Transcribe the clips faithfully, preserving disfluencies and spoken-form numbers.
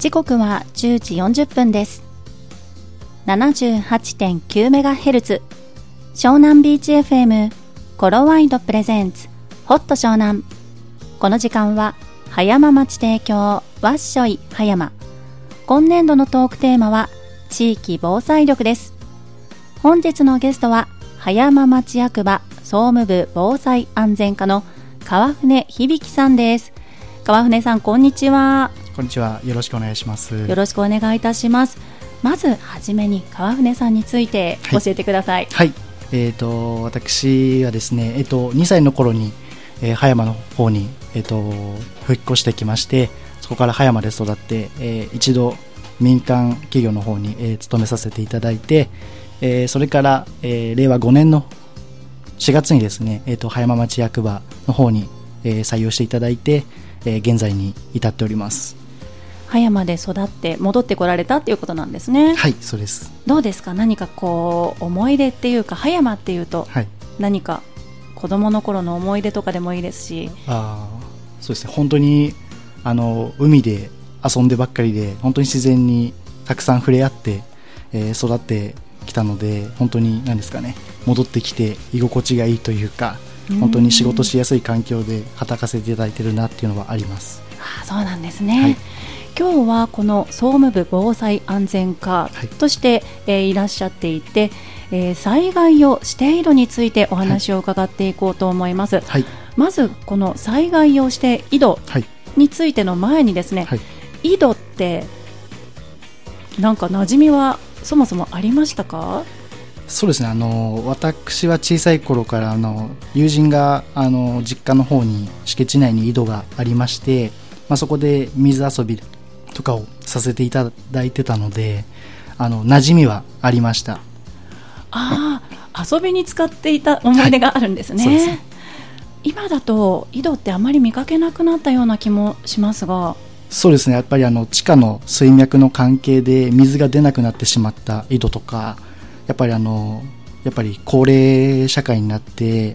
時刻はじゅうじよんじゅっぷんです。 ななじゅうはちてんきゅうメガヘルツ 湘南ビーチ エフエム コロワイドプレゼンツホット湘南。この時間は葉山町提供わっしょい葉山。今年度のトークテーマは地域防災力です。本日のゲストは葉山町役場総務部防災安全課の川船響さんです。川船さん、こんにちは。 こんにちは。よろしくお願いします。 よろしくお願いいたします。まずはじめに川船さんについて教えてください。 はい、はい、えー、と私はですね、えー、とにさいの頃に、えー、葉山の方に、えー、と引っ越してきまして、そこから葉山で育って、えー、一度民間企業の方に、えー、勤めさせていただいて、えー、それから、えー、れいわごねんのしがつにですね、えー、と葉山町役場の方に、えー、採用していただいて、えー、現在に至っております。 葉山で育って戻ってこられたっていうことなんですね。 はい、そうです。 どうですか、何かこう思い出っていうか、葉山っていうと、はい、何か子供の頃の思い出とかでもいいですし。 あ、そうですね、本当にあの海で遊んでばっかりで、本当に自然にたくさん触れ合って、えー、育ってきたので、本当に何ですかね、戻ってきて居心地がいいというか、本当に仕事しやすい環境で働かせていただいているなっていうのはあります。 あ、そうなんですね。はい、今日はこの総務部防災安全課として、はい、えー、いらっしゃっていて、えー、災害を指定井戸についてお話を伺っていこうと思います。はい、まずこの災害用指定井戸についての前にですね、はい、井戸ってなんか馴染みはそもそもありましたか？ そうですね、あの私は小さい頃からあの友人があの実家の方に敷地内に井戸がありまして、まあ、そこで水遊びとかをさせていただいてたので、あの馴染みはありました。 ああ、遊びに使っていた思い出があるんですね。はい、そうですね。今だと井戸ってあまり見かけなくなったような気もしますが。 そうですね、やっぱりあの地下の水脈の関係で水が出なくなってしまった井戸とか、やっぱりあのやっぱり高齢社会になって、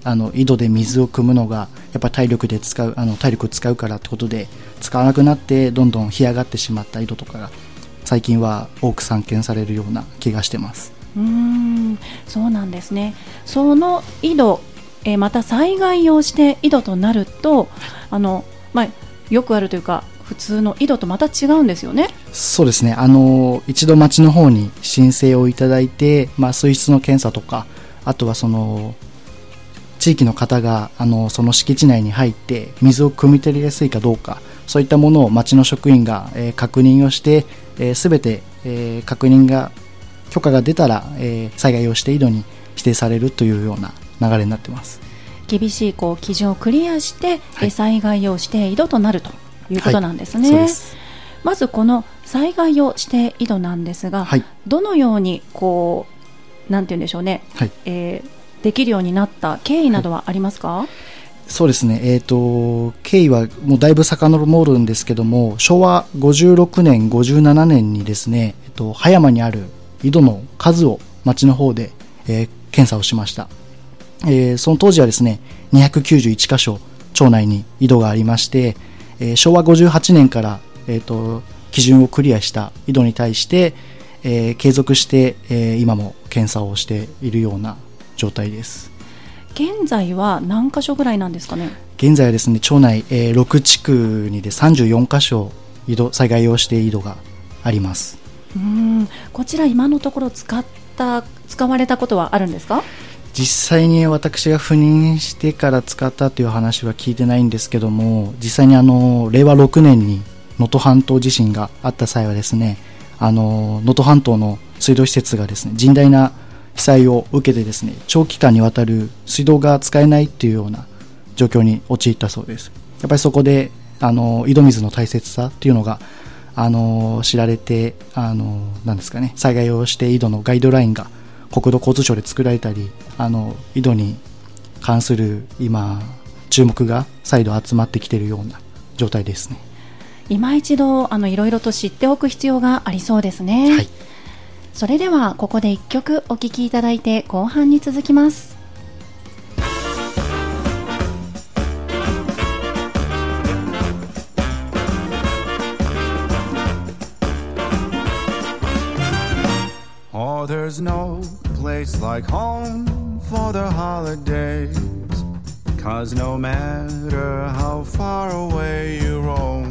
あの井戸で水を汲むのがやっぱ体力で使うあの体力を使うからってことで使わなくなって、どんどん干上がってしまった井戸とかが最近は多く散見されるような気がしてます。 うーん、そうなんですね。その井戸、えー、また災害用して井戸となると、あの、まあ、よくあるというか普通の井戸とまた違うんですよね。 そうですね、あの一度町の方に申請をいただいて、まあ、水質の検査とか、あとはその地域の方があのその敷地内に入って水を汲み取りやすいかどうか、そういったものを町の職員が、えー、確認をして、えー、全て、えー、確認が許可が出たら、えー、災害用指定井戸に指定されるというような流れになってます。 厳しいこう基準をクリアして、はい、災害用指定井戸となるということなんですね。はい、そうです。まずこの災害用指定井戸なんですが、はい、どのようにこうなんて言うんでしょうね、はい、えー、できるようになった経緯などはありますか？はい、 そうですね、えーと、経緯はもうだいぶ遡るんですけども、しょうわごじゅうろくねんごじゅうななねんにですね、えっと、葉山にある井戸の数を町の方で、えー、検査をしました。えー、その当時はですねにひゃくきゅうじゅういちかしょ町内に井戸がありまして、えー、しょうわごじゅうはちねんから、えーと、基準をクリアした井戸に対して、えー、継続して、えー、今も検査をしているような状態です。 現在は何箇所ぐらいなんですかね？ 現在はですね、町内、えー、ろくちくにでさんじゅうよんかしょ井戸災害用指定井戸があります。 うーん、こちら今のところ使った使われたことはあるんですか？ 実際に私が赴任してから使ったという話は聞いてないんですけども、実際にあのれいわろくねんに能登半島地震があった際はですね、あの能登半島の水道施設がですね甚大な被災を受けてですね、長期間にわたる水道が使えないというような状況に陥ったそうです。やっぱりそこであの井戸水の大切さというのがあの知られて、あのなんですかね、災害用指定井戸のガイドラインが国土交通省で作られたり、あの井戸に関する今注目が再度集まってきているような状態ですね。 今一度あのいろいろと知っておく必要がありそうですね。はい、それではここでいっきょくお聴きいただいて後半に続きます。 there's no place like home for the holidays, 'cause no matter how far away you roam,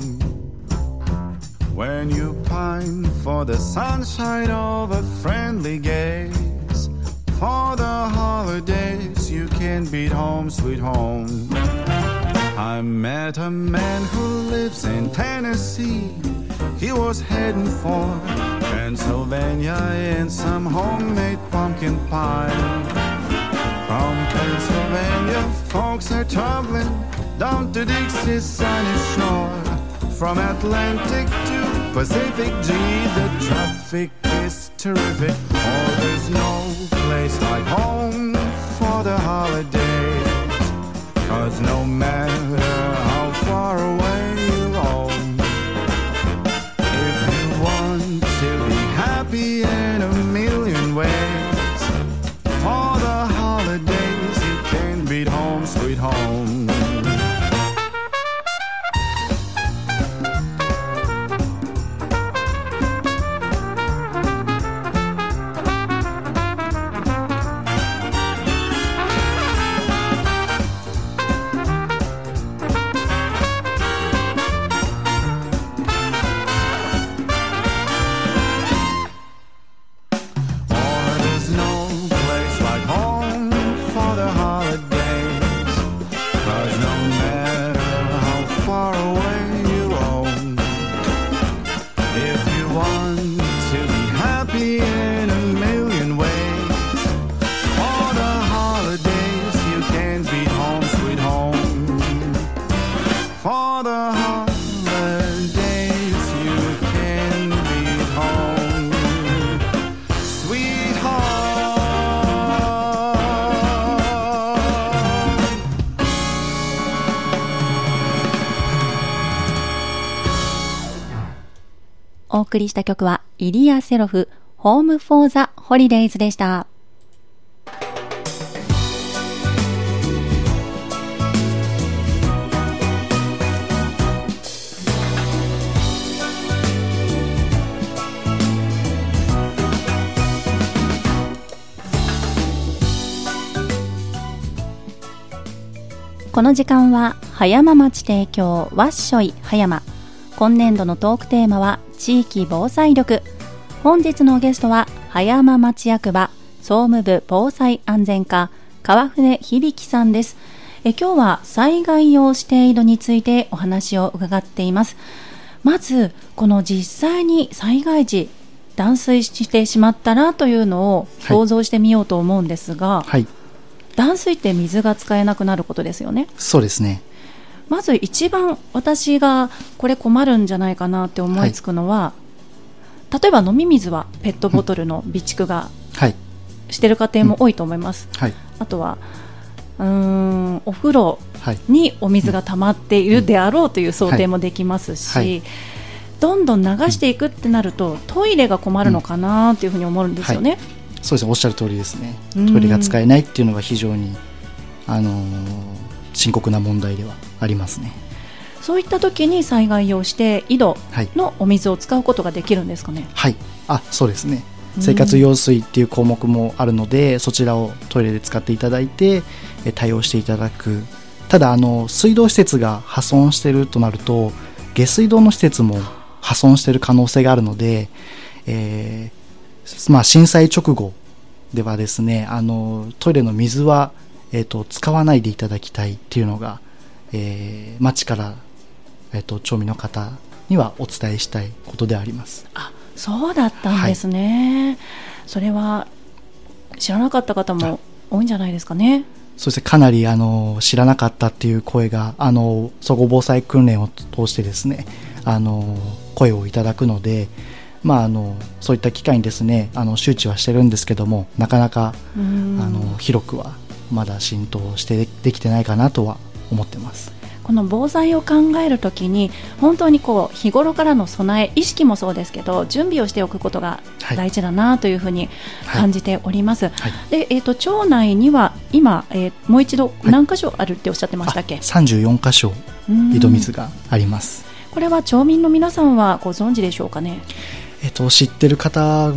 when you pine for the sunshine of a friendly gaze, for the holidays you can't beat home sweet home. I met a man who lives in Tennessee. He was heading for Pennsylvania in some homemade pumpkin pie. From Pennsylvania folks are traveling down to Dixie's sunny shore. From Atlantic to Pacific, gee, the traffic is terrific. Oh, there's no place like home for the holidays, 'cause no matter how far away you roam, if you want to be happy in a million ways, for the holidays you can beat home sweet home. お送りした曲はイリア・セロフ、ホーム・フォー・ザ・ホリデイズでした。この時間は葉山町提供わっしょい葉山。今年度のトークテーマは地域防災力。本日のゲストは葉山町役場総務部防災安全課川船響さんです。え今日は災害用指定井戸についてお話を伺っています。まずこの実際に災害時断水してしまったらというのを想像してみようと思うんですが、はいはい、断水って水が使えなくなることですよね。 そうですね。 まず一番私がこれ困るんじゃないかなって思いつくのは、はい、例えば飲み水はペットボトルの備蓄がしてる家庭も多いと思います、はい、あとはうーんお風呂にお水が溜まっているであろうという想定もできますし、はいはい、どんどん流していくってなるとトイレが困るのかなっていうふうに思うんですよね、はい、 そうですね、おっしゃる通りですね。トイレが使えないっていうのは非常にあのー、深刻な問題ではありますね。 そういった時に災害用して井戸のお水を使うことができるんですかね。 はい、あ、そうですね。生活用水っていう項目もあるので、そちらをトイレで使っていただいて対応していただく。ただあの水道施設が破損しているとなると下水道の施設も破損している可能性があるので、えーまあ、震災直後ではですね、あのトイレの水はえー、と使わないでいただきたいっていうのが、えー、町から、えー、と町民の方にはお伝えしたいことであります。 あ、そうだったんですね、はい、それは知らなかった方も多いんじゃないですかね。 そうですね、かなりあの知らなかったっていう声があの総合防災訓練を通してですね、あの声をいただくので、まあ、あのそういった機会にですね、あの周知はしてるんですけども、なかなかあの広くはまだ浸透してできてないかなとは思ってます。 この防災を考えるときに本当にこう日頃からの備え意識もそうですけど準備をしておくことが大事だなというふうに感じております、はいはい、で、えーと、町内には今、えー、もう一度何箇所あるっておっしゃってましたっけ。 さんじゅうよん箇所井戸水があります。これは町民の皆さんはご存知でしょうかね。 えーと、知ってる方も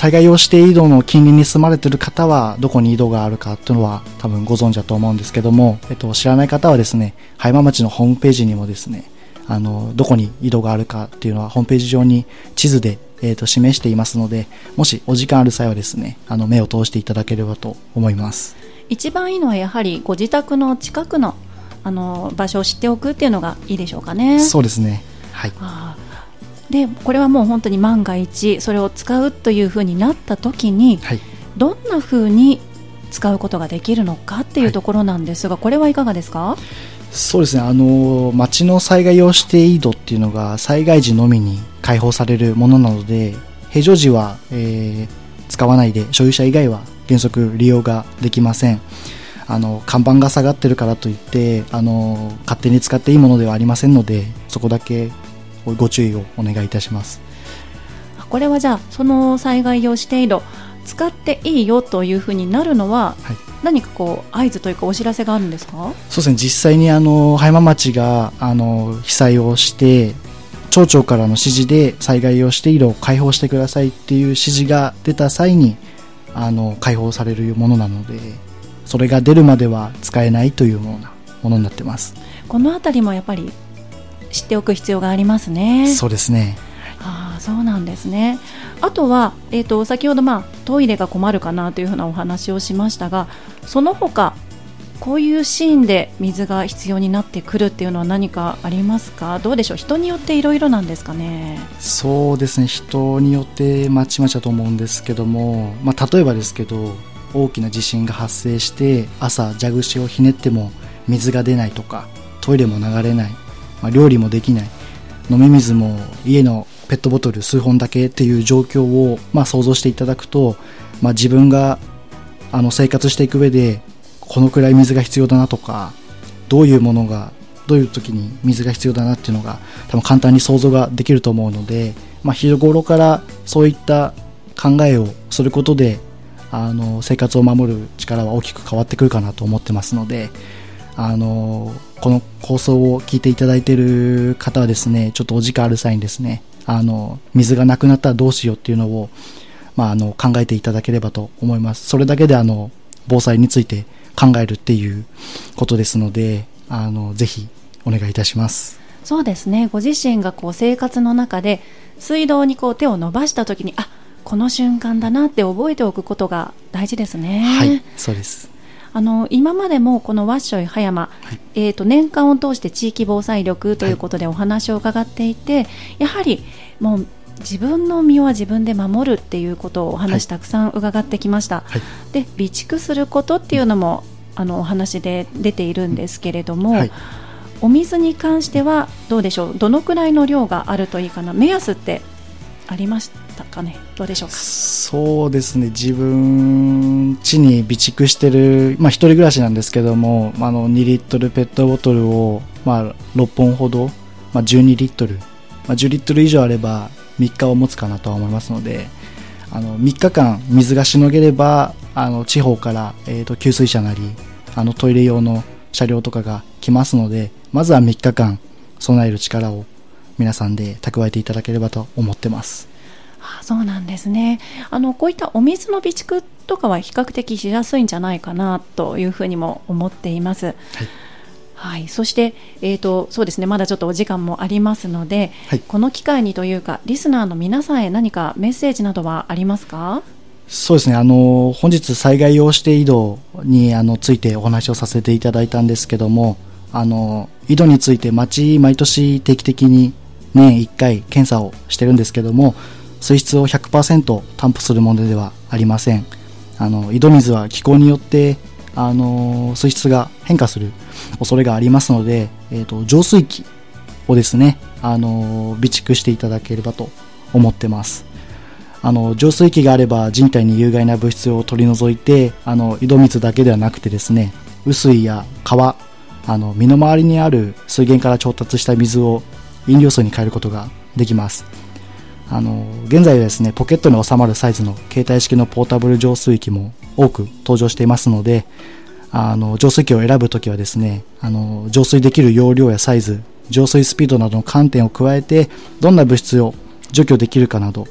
災害用指定井戸の近隣に住まれている方はどこに井戸があるかっていうのは多分ご存知だと思うんですけども、えっと、知らない方はですね、葉山町のホームページにもですね、あのどこに井戸があるかっていうのはホームページ上に地図で、えっと、示していますので、もしお時間ある際はですね、あの目を通していただければと思います。 一番いいのはやはりご自宅の近くの、あの場所を知っておくっていうのがいいでしょうかね。 そうですね、はい。 あでこれはもう本当に万が一それを使うというふうになった時に、はい、どんなふうに使うことができるのかっていうところなんですが、はい、これはいかがですか？ そうですね、あの町の災害用指定井戸っていうのが災害時のみに開放されるものなので、平常時は、えー、使わないで所有者以外は原則利用ができません。あの看板が下がってるからといってあの勝手に使っていいものではありませんので、そこだけご注意をお願いいたします。 これはじゃあその災害用指定井戸使っていいよというふうになるのは、はい、何かこう合図というかお知らせがあるんですか？ そうですね、実際にあの葉山町があの被災をして町長からの指示で災害用指定井戸を開放してくださいっていう指示が出た際にあの開放されるものなので、それが出るまでは使えないというものなものになってます。 このあたりもやっぱり知っておく必要がありますね。 そうですね。 ああ、そうなんですね。あとは、えーと、先ほど、まあ、トイレが困るかなというふうなお話をしましたが、その他こういうシーンで水が必要になってくるっていうのは何かありますか？どうでしょう、人によっていろいろなんですかね。 そうですね、人によってまちまちだと思うんですけども、まあ、例えばですけど大きな地震が発生して朝蛇口をひねっても水が出ないとか、トイレも流れない、まあ、料理もできない、飲み水も家のペットボトル数本だけっていう状況を、まあ、想像していただくと、まあ、自分があの生活していく上でこのくらい水が必要だなとか、どういうものがどういう時に水が必要だなっていうのが多分簡単に想像ができると思うので、まあ、日頃からそういった考えをすることであの生活を守る力は大きく変わってくるかなと思ってますので、あのこの放送を聞いていただいている方はですね、ちょっとお時間ある際にですね、あの水がなくなったらどうしようっていうのを、まあ、あの考えていただければと思います。それだけであの防災について考えるっていうことですので、あのぜひお願いいたします。 そうですね、ご自身がこう生活の中で水道にこう手を伸ばした時に、あ、この瞬間だなって覚えておくことが大事ですね。 はい、そうです。 あの今までもこのワッショイ葉山、はい、えーと年間を通して地域防災力ということでお話を伺っていて、はい、やはりもう自分の身は自分で守るっていうことをお話たくさん伺ってきました、はい、で備蓄することっていうのも、うん、あのお話で出ているんですけれども、はい、お水に関してはどうでしょう、どのくらいの量があるといいかな、目安ってありましたかね。どうでしょうか。 そうですね、自分家に備蓄してる、まあ、一人暮らしなんですけども、あのにリットルペットボトルを、まあ、ろっぽんほど、まあ、じゅうにリットル、まあ、じゅうリットル以上あればみっかを持つかなとは思いますので、あのみっかかん水がしのげればあの地方から、えーと給水車なりあのトイレ用の車両とかが来ますので、まずはみっかかん備える力を皆さんで蓄えていただければと思ってます。 ああ、そうなんですね。あのこういったお水の備蓄とかは比較的しやすいんじゃないかなというふうにも思っています。はい、はい、そして、えーと、そうですね、まだちょっとお時間もありますので、はい、この機会にというかリスナーの皆さんへ何かメッセージなどはありますか？ そうですね、あの本日災害用指定井戸にあのついてお話をさせていただいたんですけども、あの井戸について町毎年定期的に年いっかい検査をしてるんですけども、水質を ひゃくパーセント 担保するものではありません。あの井戸水は気候によってあの水質が変化する恐れがありますので、えーと、浄水器をですね、あの備蓄していただければと思ってます。あの浄水器があれば人体に有害な物質を取り除いて、あの井戸水だけではなくてですね、雨水や川、あの身の回りにある水源から調達した水を飲料水に変えることができます。あの現在はですね、ポケットに収まるサイズの携帯式のポータブル浄水器も多く登場していますので、あの浄水器を選ぶときはですね、あの浄水できる容量やサイズ、浄水スピードなどの観点を加えて、どんな物質を除去できるかなど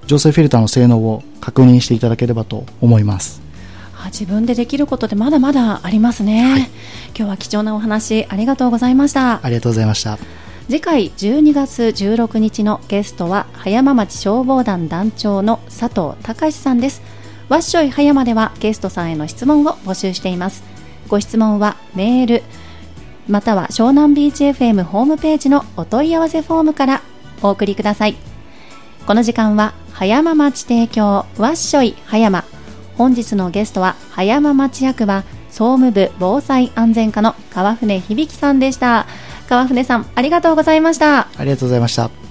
浄水フィルターの性能を確認していただければと思います。 自分でできることでまだまだありますね、はい、今日は貴重なお話ありがとうございました。 ありがとうございました。 次回じゅうにがつじゅうろくにちのゲストは葉山町消防団団長の佐藤隆さんです。わっしょい葉山ではゲストさんへの質問を募集しています。ご質問はメールまたは湘南ビーチ エフエム ホームページのお問い合わせフォームからお送りください。この時間は葉山町提供わっしょい葉山、本日のゲストは葉山町役場総務部防災安全課の川船響さんでした。川船さん、ありがとうございました。 ありがとうございました。